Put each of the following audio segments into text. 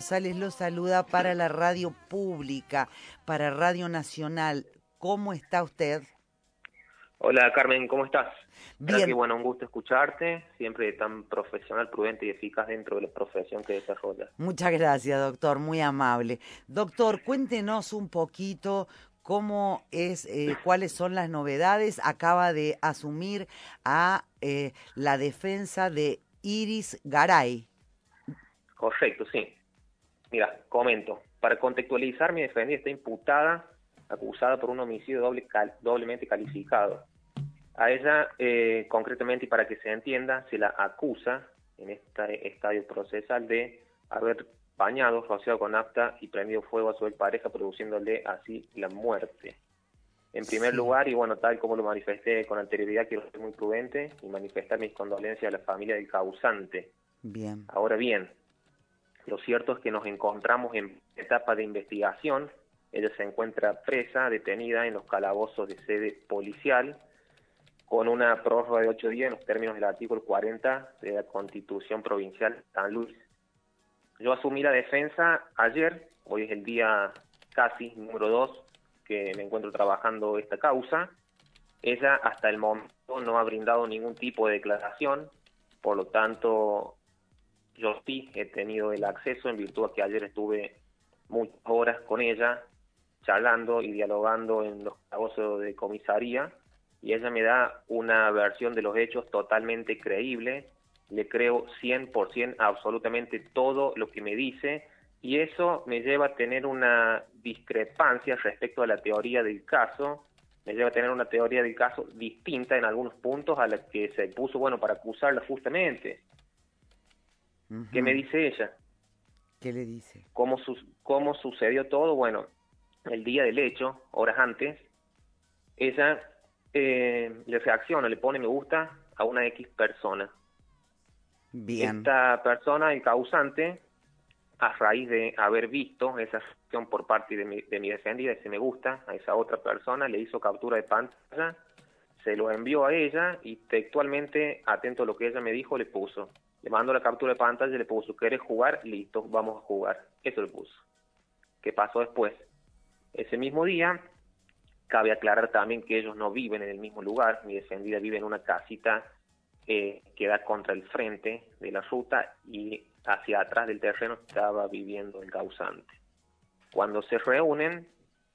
González lo saluda para la radio pública, para Radio Nacional. ¿Cómo está usted? Hola Carmen, ¿cómo estás? Bien. Que bueno, un gusto escucharte, siempre tan profesional, prudente y eficaz dentro de la profesión que desarrollas. Muchas gracias, doctor, muy amable. Doctor, cuéntenos un poquito cómo es, cuáles son las novedades. Acaba de asumir a la defensa de Iris Garay. Correcto, sí. Mira, comento. Para contextualizar, mi defendida está imputada, acusada por un homicidio doblemente calificado. A ella, concretamente, y para que se entienda, se la acusa en este estadio procesal de haber bañado, rociado con nafta y prendido fuego a su pareja, produciéndole así la muerte. En primer lugar, y bueno, tal como lo manifesté con anterioridad, quiero ser muy prudente y manifestar mis condolencias a la familia del causante. Bien. Ahora bien, lo cierto es que nos encontramos en etapa de investigación. Ella se encuentra presa, detenida en los calabozos de sede policial, con una prórroga de 8 días en los términos del artículo 40 de la Constitución Provincial de San Luis. Yo asumí la defensa ayer, hoy es el día casi número 2 que me encuentro trabajando esta causa. Ella hasta el momento no ha brindado ningún tipo de declaración, por lo tanto yo sí he tenido el acceso en virtud de que ayer estuve muchas horas con ella, charlando y dialogando en los calabozos de comisaría, y ella me da una versión de los hechos totalmente creíble. Le creo 100% absolutamente todo lo que me dice, y eso me lleva a tener una discrepancia respecto a la teoría del caso, me lleva a tener una teoría del caso distinta en algunos puntos a la que se puso, bueno, para acusarla justamente. Uh-huh. ¿Qué me dice ella? ¿Qué le dice? ¿Cómo sucedió todo? Bueno, el día del hecho, horas antes, ella le reacciona, le pone me gusta a una X persona. Bien. Esta persona, el causante, a raíz de haber visto esa reacción por parte de mi defendida, ese me gusta a esa otra persona, le hizo captura de pantalla, se lo envió a ella y textualmente, atento a lo que ella me dijo, le puso. Le mando la captura de pantalla y le puso, ¿querés jugar? Listo, vamos a jugar. Eso le puso. ¿Qué pasó después? Ese mismo día, cabe aclarar también que ellos no viven en el mismo lugar. Mi defendida vive en una casita que da contra el frente de la ruta y hacia atrás del terreno estaba viviendo el causante. Cuando se reúnen,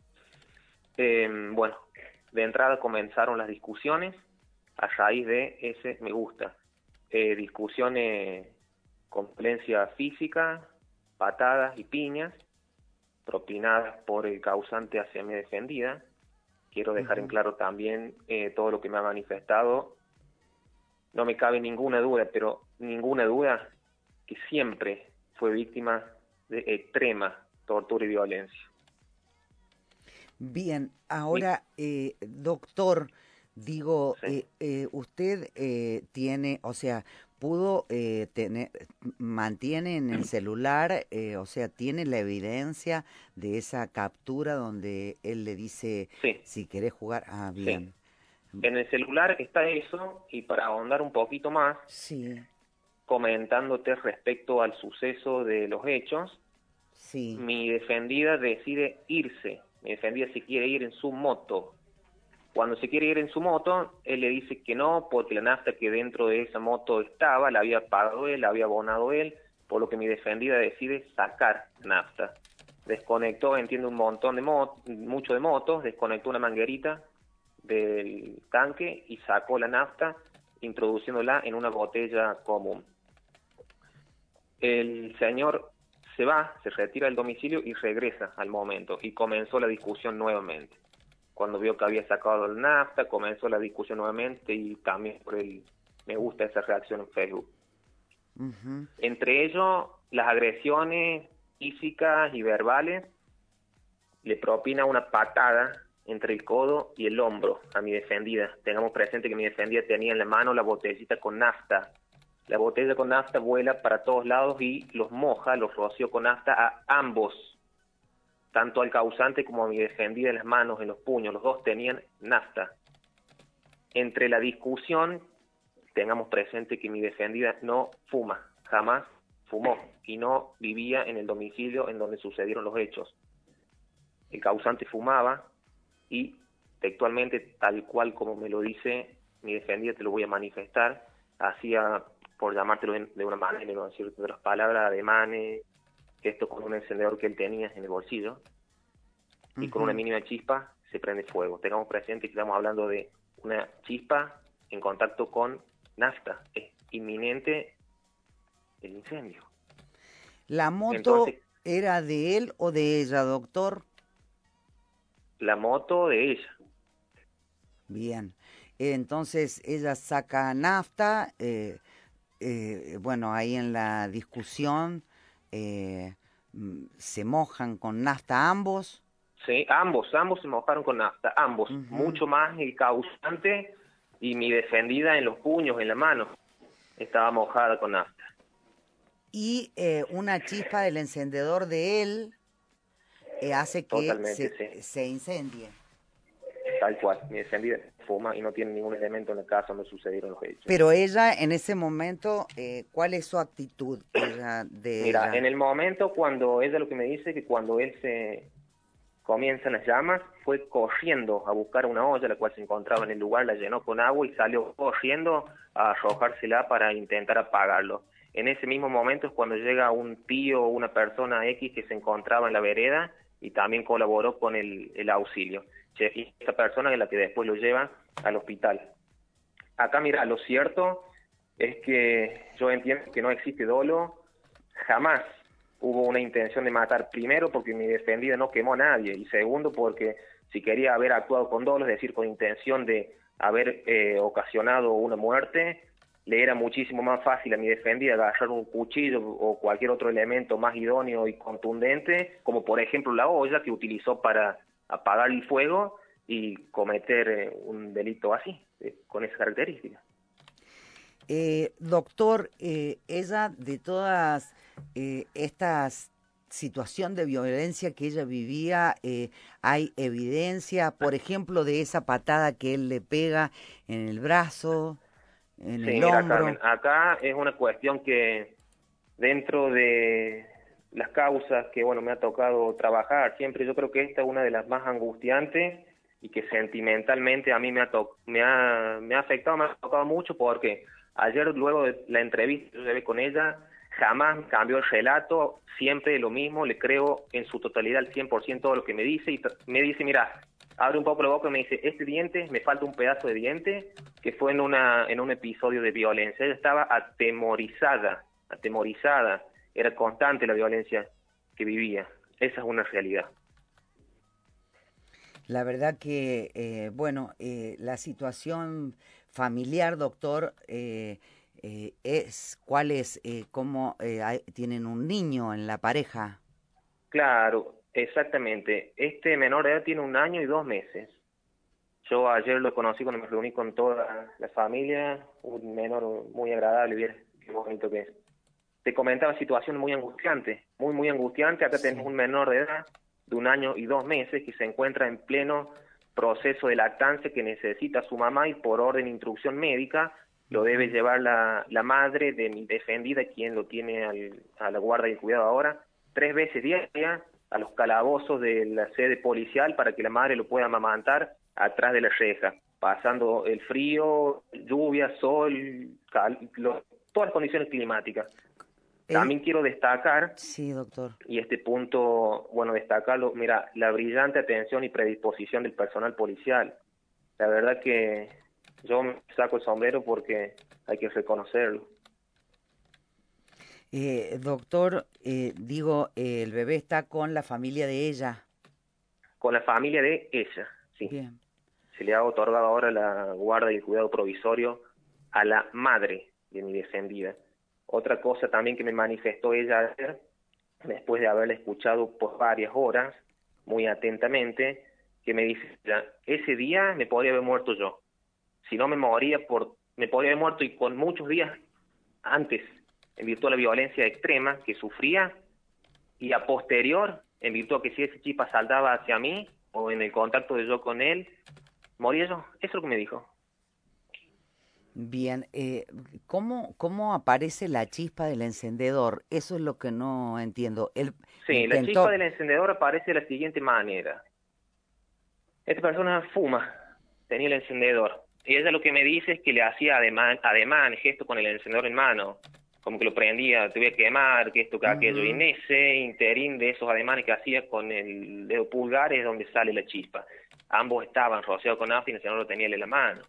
bueno, de entrada comenzaron las discusiones a raíz de ese me gusta. Discusiones con violencia física, patadas y piñas, propinadas por el causante hacia mi defendida. Quiero dejar en claro también todo lo que me ha manifestado. No me cabe ninguna duda, pero ninguna duda, que siempre fue víctima de extrema tortura y violencia. Bien, ahora, doctor, digo, Sí. usted tiene, o sea, pudo tener, mantiene en el celular, o sea, tiene la evidencia de esa captura donde él le dice, Sí. si querés jugar, bien. Sí. En el celular está eso, y para ahondar un poquito más, Sí. Comentándote respecto al suceso de los hechos, Sí. mi defendida decide irse. Mi defendida se quiere ir en su moto. Cuando se quiere ir en su moto, él le dice que no, porque la nafta que dentro de esa moto estaba, la había pagado él, la había abonado él, por lo que mi defendida decide sacar nafta. Desconectó, entiendo, un montón de mucho de motos, desconectó una manguerita del tanque y sacó la nafta, introduciéndola en una botella común. El señor se va, se retira del domicilio y regresa al momento, y comenzó la discusión nuevamente. Cuando vio que había sacado la nafta, comenzó la discusión nuevamente, y también por el me gusta esa reacción en Facebook. Uh-huh. Entre ellos, las agresiones físicas y verbales, le propina una patada entre el codo y el hombro a mi defendida. Tengamos presente que mi defendida tenía en la mano la botellita con nafta. La botella con nafta vuela para todos lados y los moja, los roció con nafta a ambos, tanto al causante como a mi defendida, en las manos, en los puños. Los dos tenían nafta. Entre la discusión, tengamos presente que mi defendida no fuma, jamás fumó y no vivía en el domicilio en donde sucedieron los hechos. El causante fumaba y textualmente, tal cual como me lo dice mi defendida, te lo voy a manifestar, hacía, por llamártelo de una manera, no decir otras palabras, ademanes, esto con un encendedor que él tenía en el bolsillo, y con una mínima chispa se prende fuego. Tengamos presente que estamos hablando de una chispa en contacto con nafta. Es inminente el incendio. ¿La moto Entonces, era de él o de ella, doctor? la moto de ella. Bien. Entonces ella saca nafta, bueno, ahí en la discusión se mojan con nafta ambos. Sí, ambos se mojaron con nafta, ambos. Mucho más el causante y mi defendida en los puños, en la mano, estaba mojada con nafta. Y una chispa del encendedor de él hace que Totalmente, sí. se incendie. Tal cual, mi defendida fuma y no tiene ningún elemento en el caso donde sucedieron los hechos. Pero ella, en ese momento, ¿cuál es su actitud Mira, en el momento cuando ella lo que me dice que cuando él se comienzan las llamas, fue corriendo a buscar una olla, la cual se encontraba en el lugar, la llenó con agua y salió corriendo a arrojársela para intentar apagarlo. En ese mismo momento es cuando llega un tío o una persona X que se encontraba en la vereda y también colaboró con el auxilio. Y esta persona es la que después lo lleva al hospital. Acá, mira, lo cierto es que yo entiendo que no existe dolo, jamás hubo una intención de matar, primero porque mi defendida no quemó a nadie, y segundo porque si quería haber actuado con dolo, es decir, con intención de haber ocasionado una muerte, le era muchísimo más fácil a mi defendida agarrar un cuchillo o cualquier otro elemento más idóneo y contundente, como por ejemplo la olla que utilizó para apagar el fuego y cometer un delito así, con esa característica. Doctor, ella de todas estas situación de violencia que ella vivía, hay evidencia, por ejemplo, de esa patada que él le pega en el brazo, en Sí, el mira, hombro. Carmen, acá es una cuestión que dentro de las causas que, bueno, me ha tocado trabajar siempre, yo creo que esta es una de las más angustiantes y que sentimentalmente a mí me ha afectado, me ha tocado mucho porque ayer luego de la entrevista que yo llevé con ella, jamás cambió el relato, siempre lo mismo, le creo en su totalidad al 100% todo lo que me dice y me dice, mira, abre un poco la boca y me dice, este diente, me falta un pedazo de diente, que fue en un episodio de violencia. Ella estaba atemorizada, era constante la violencia que vivía. Esa es una realidad. La verdad que, bueno, la situación familiar, doctor, ¿cuál es? ¿Cómo tienen un niño en la pareja? Claro, exactamente. Este menor de edad tiene 1 año y 2 meses. Yo ayer lo conocí cuando me reuní con toda la familia, un menor muy agradable, bien, qué bonito que es. Te comentaba situación muy angustiante, muy angustiante. Acá tenemos un menor de edad de 1 año y 2 meses que se encuentra en pleno proceso de lactancia que necesita a su mamá y por orden de instrucción médica lo debe llevar la madre de mi defendida, quien lo tiene a la guarda y el cuidado ahora, 3 veces diarias a los calabozos de la sede policial para que la madre lo pueda amamantar atrás de la reja, pasando el frío, lluvia, sol, todas las condiciones climáticas. También quiero destacar, sí, doctor, y este punto, bueno, destacarlo, mira, la brillante atención y predisposición del personal policial. La verdad que yo me saco el sombrero porque hay que reconocerlo. Doctor, digo, el bebé está con la familia de ella. Con la familia de ella, sí. Bien. Se le ha otorgado ahora la guarda y el cuidado provisorio a la madre de mi defendida. Otra cosa también que me manifestó ella ayer, después de haberla escuchado por varias horas, muy atentamente, que me dice, ese día me podría haber muerto yo. Si no me podría haber muerto y con muchos días antes, en virtud de la violencia extrema que sufría, y a posterior, en virtud de que si ese chispa saltaba hacia mí, o en el contacto de yo con él, moría yo. Eso es lo que me dijo. Bien, ¿cómo aparece la chispa del encendedor? Eso es lo que no entiendo. Él Sí, la chispa intentó, del encendedor aparece de la siguiente manera. Esta persona fuma, tenía el encendedor, y ella lo que me dice es que le hacía ademán, gesto con el encendedor en mano, como que lo prendía, te voy a quemar, que esto, que aquello, y en ujú, ese interín de esos ademanes que hacía con el dedo pulgar es donde sale la chispa. Ambos estaban rociados con nafta y el encendedor lo tenía él en la mano.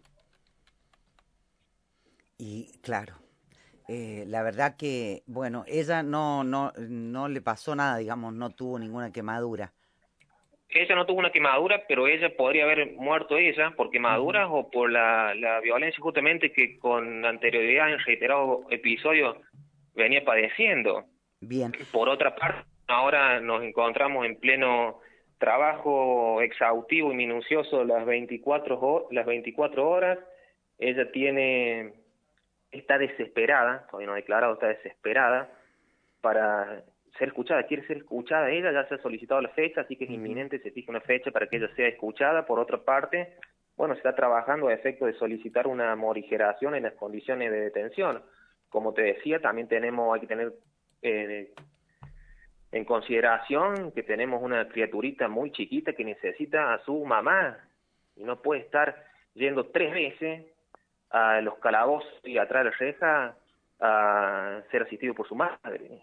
y claro, la verdad que, bueno, ella no le pasó nada, digamos, no tuvo ninguna quemadura. Ella no tuvo una quemadura, pero ella podría haber muerto ella por Ujú, quemaduras o por la violencia justamente que con anterioridad en reiterados episodios venía padeciendo. bien. Por otra parte, ahora nos encontramos en pleno trabajo exhaustivo y minucioso las 24 horas. Ella está desesperada, todavía no ha declarado, está desesperada para ser escuchada, quiere ser escuchada ella, ya se ha solicitado la fecha, así que es Ujú. inminente, se fija una fecha para que ella sea escuchada. Por otra parte, bueno, se está trabajando a efecto de solicitar una morigeración en las condiciones de detención. Como te decía, también hay que tener eh, en consideración que tenemos una criaturita muy chiquita que necesita a su mamá y no puede estar yendo 3 veces a los calabozos y atrás de la reja a ser asistido por su madre.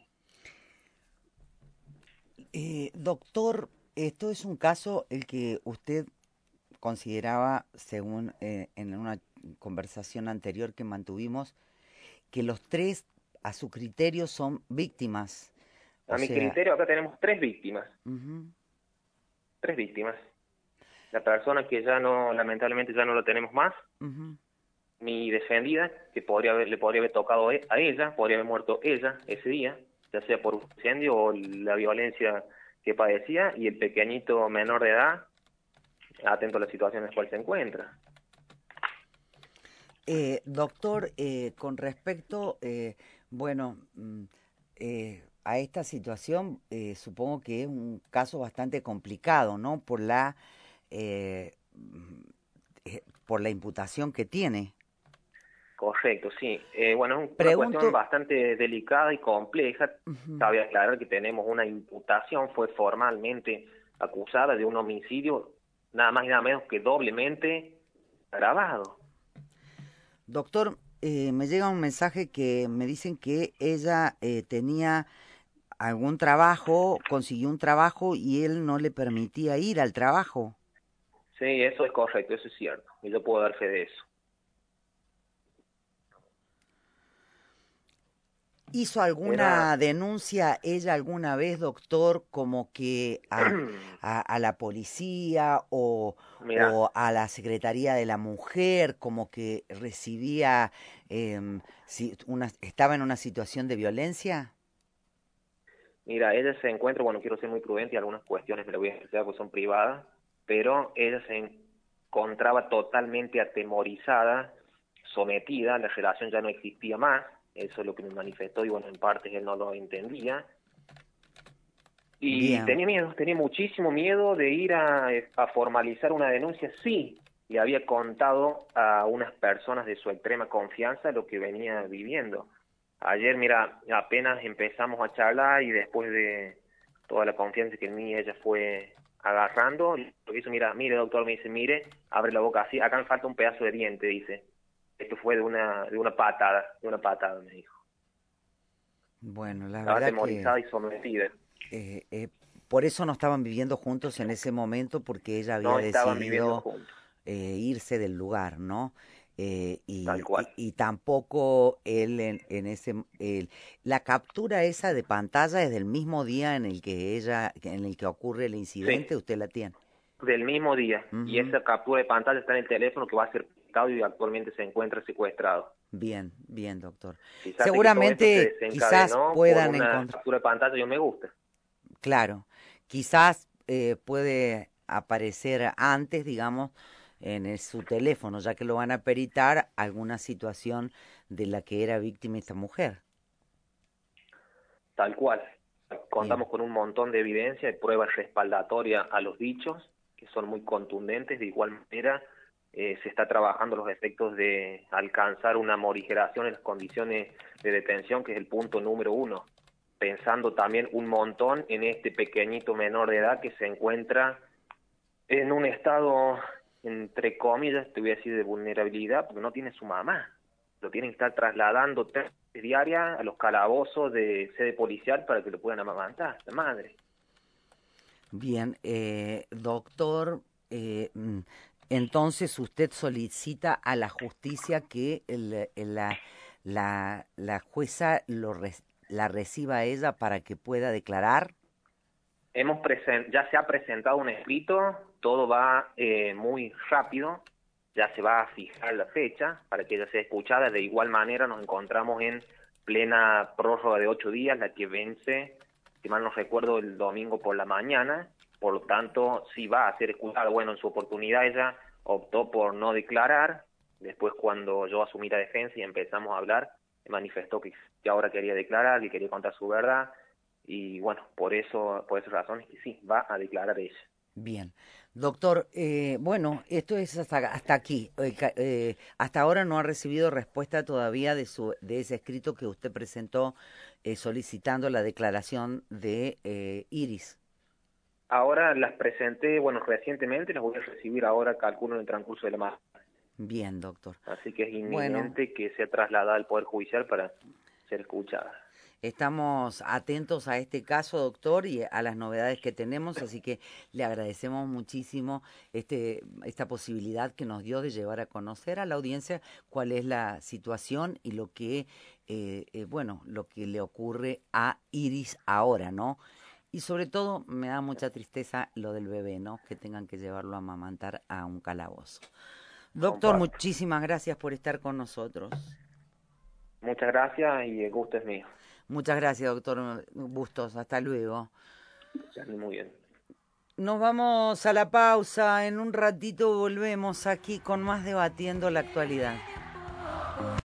Doctor, esto es un caso el que usted consideraba, según en una conversación anterior que mantuvimos, que los tres, a su criterio, son víctimas. O A mi sea, criterio, acá tenemos ujú, tres víctimas. La persona que ya no, lamentablemente ya no la tenemos más, ujú. mi defendida, que le podría haber tocado a ella, podría haber muerto ella ese día, ya sea por un incendio o la violencia que padecía, y el pequeñito menor de edad, atento a la situación en la cual se encuentra. Doctor, con respecto, bueno, a esta situación, supongo que es un caso bastante complicado, ¿no? Eh, mm, por la imputación que tiene. Correcto, sí. Bueno, es una cuestión Pregunto, bastante delicada y compleja. ujú, Cabe aclarar que tenemos una imputación, fue formalmente acusada de un homicidio, nada más y nada menos que doblemente agravado. doctor, me llega un mensaje que me dicen que ella tenía algún trabajo, consiguió un trabajo y él no le permitía ir al trabajo. Sí, eso es correcto, eso es cierto, y yo puedo dar fe de eso. ¿Hizo alguna Era, denuncia ella alguna vez, doctor, como que a la policía mira, o a la Secretaría de la Mujer, como que recibía, estaba en una situación de violencia? mira, ella se encuentra, bueno, quiero ser muy prudente y algunas cuestiones me las voy a explicar porque son privadas, pero ella se encontraba totalmente atemorizada, sometida, la relación ya no existía más, eso es lo que me manifestó y bueno, en parte él no lo entendía, y Bien. tenía miedo, tenía muchísimo miedo de ir a formalizar una denuncia, sí, le había contado a unas personas de su extrema confianza lo que venía viviendo. Ayer, mira, apenas empezamos a charlar y después de toda la confianza que en mí ella fue agarrando, lo que hizo, mira, mire doctor, me dice, mire, abre la boca así, acá me falta un pedazo de diente, dice. Esto fue de una patada, me dijo. Bueno, la Estaba verdad que atemorizada y sometida. eh, eh, por eso no estaban viviendo juntos en ese momento, porque ella había No estaban viviendo decidido juntos, irse del lugar, ¿no? tal cual. Y tampoco él la captura esa de pantalla es del mismo día en el que ocurre el Sí, incidente, usted la tiene. del mismo día. Y Ujú. esa captura de pantalla está en el teléfono que va a ser picado y actualmente se encuentra secuestrado. Bien, bien, doctor. Fíjate que todo esto se Seguramente quizás desencadenó por puedan una encontrar, captura de pantalla y un me gusta. claro, quizás puede aparecer antes, digamos, su teléfono, ya que lo van a peritar, alguna situación de la que era víctima esta mujer. Tal cual. Bien. Contamos con un montón de evidencia y pruebas respaldatorias a los dichos, que son muy contundentes. De igual manera, se está trabajando los efectos de alcanzar una morigeración en las condiciones de detención, que es el punto número 1, pensando también un montón en este pequeñito menor de edad que se encuentra en un estado, entre comillas, te voy a decir, de vulnerabilidad, porque no tiene su mamá. Lo tienen que estar trasladando 3 veces diarias a los calabozos de sede policial para que lo puedan amamantar, la madre. Bien, doctor, entonces usted solicita a la justicia que la jueza la reciba a ella para que pueda declarar. Ya se ha presentado un escrito, todo va muy rápido, ya se va a fijar la fecha para que ella sea escuchada. De igual manera nos encontramos en plena prórroga de 8 días, la que vence, si mal no recuerdo, el domingo por la mañana. Por lo tanto, sí va a ser escuchada. Bueno, en su oportunidad ella optó por no declarar. Después, cuando yo asumí la defensa y empezamos a hablar, me manifestó que ahora quería declarar, que quería contar su verdad. Y bueno, por esa razón sí, va a declarar ella. Bien. Doctor, bueno, esto es hasta aquí. Hasta ahora no ha recibido respuesta todavía de ese escrito que usted presentó solicitando la declaración de Iris. Ahora las presenté, bueno, recientemente, las voy a recibir ahora, calculo, en el transcurso de la mañana. Bien, doctor. Así que es Bueno, inminente que sea trasladada al Poder Judicial para ser escuchada. estamos atentos a este caso, doctor, y a las novedades que tenemos, así que le agradecemos muchísimo esta posibilidad que nos dio de llevar a conocer a la audiencia cuál es la situación y lo que, bueno, lo que le ocurre a Iris ahora, ¿no? Y sobre todo me da mucha tristeza lo del bebé, ¿no? Que tengan que llevarlo a amamantar a un calabozo. Doctor, Comparto. muchísimas gracias por estar con nosotros. Muchas gracias y el gusto es mío. Muchas gracias, doctor Bustos. Hasta luego. Ya, muy bien. Nos vamos a la pausa. En un ratito volvemos aquí con más Debatiendo la Actualidad.